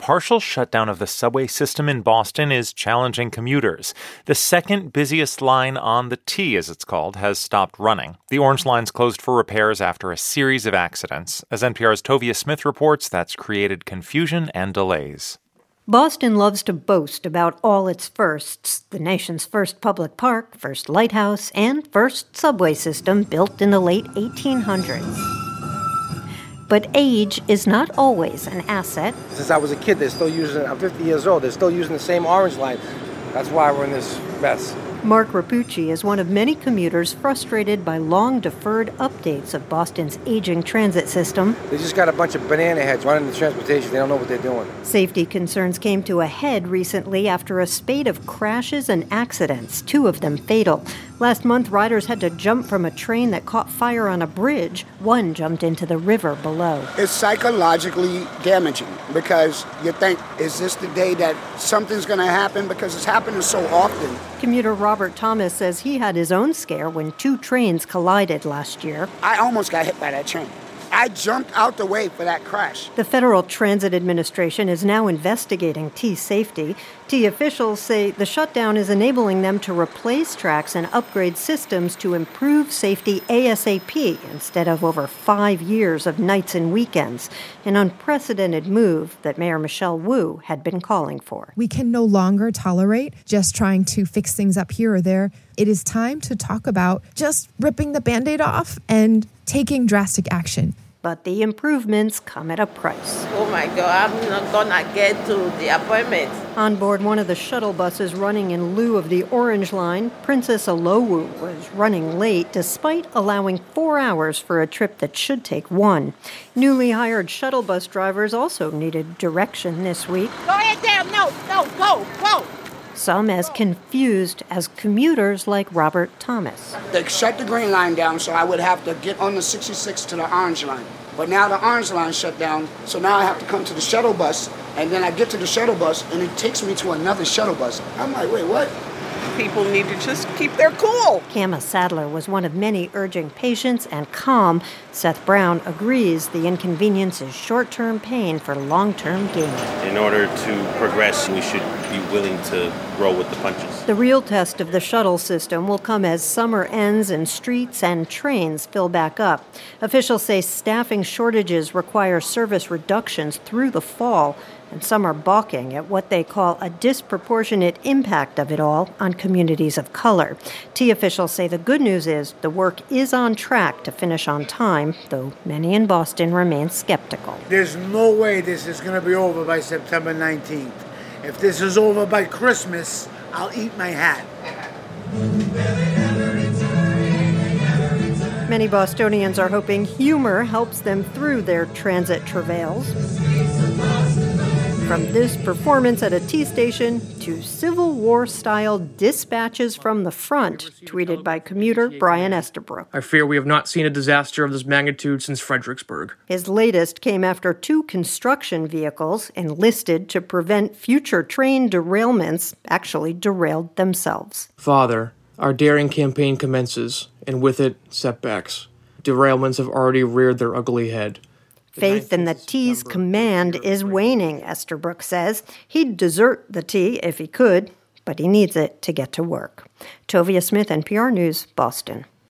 partial shutdown of the subway system in Boston is challenging commuters. The second busiest line on the T, as it's called, has stopped running. The Orange Line's closed for repairs after a series of accidents. As NPR's Tovia Smith reports, that's created confusion and delays. Boston loves to boast about all its firsts: the nation's first public park, first lighthouse, and first subway system built in the late 1800s. But age is not always an asset. Since I was a kid, I'm 50 years old, they're still using the same Orange Line. That's why we're in this mess. Mark Rapucci is one of many commuters frustrated by long-deferred updates of Boston's aging transit system. They just got a bunch of banana heads running the transportation. They don't know what they're doing. Safety concerns came to a head recently after a spate of crashes and accidents, 2 of them fatal. Last month, riders had to jump from a train that caught fire on a bridge. One jumped into the river below. It's psychologically damaging because you think, is this the day that something's going to happen? Because it's happening so often. Commuter Robert Thomas says he had his own scare when 2 trains collided last year. I almost got hit by that train. I jumped out the way for that crash. The Federal Transit Administration is now investigating T safety. T officials say the shutdown is enabling them to replace tracks and upgrade systems to improve safety ASAP instead of over 5 years of nights and weekends, an unprecedented move that Mayor Michelle Wu had been calling for. We can no longer tolerate just trying to fix things up here or there. It is time to talk about just ripping the Band-Aid off and taking drastic action. But the improvements come at a price. Oh my God, I'm not gonna get to the appointment. On board one of the shuttle buses running in lieu of the Orange Line, Princess Alowu was running late despite allowing 4 hours for a trip that should take 1. Newly hired shuttle bus drivers also needed direction this week. Go ahead there, no, go. Some as confused as commuters like Robert Thomas. They shut the Green Line down, so I would have to get on the 66 to the Orange Line. But now the Orange Line shut down, so now I have to come to the shuttle bus, and then I get to the shuttle bus, and it takes me to another shuttle bus. I'm like, wait, what? People need to just keep their cool. Kama Sadler was one of many urging patience and calm. Seth Brown agrees the inconvenience is short-term pain for long-term gain. In order to progress, we should be willing to roll with the punches. The real test of the shuttle system will come as summer ends and streets and trains fill back up. Officials say staffing shortages require service reductions through the fall, and some are balking at what they call a disproportionate impact of it all on communities of color. T officials say the good news is the work is on track to finish on time, though many in Boston remain skeptical. There's no way this is going to be over by September 19th. If this is over by Christmas, I'll eat my hat. Many Bostonians are hoping humor helps them through their transit travails. From this performance at a T station to Civil War-style dispatches from the front, tweeted by commuter Brian Estabrook. I fear we have not seen a disaster of this magnitude since Fredericksburg. His latest came after 2 construction vehicles, enlisted to prevent future train derailments, actually derailed themselves. Father, our daring campaign commences, and with it, setbacks. Derailments have already reared their ugly head. Faith in the T's command is waning, Estabrook says. He'd desert the T if he could, but he needs it to get to work. Tovia Smith, NPR News, Boston.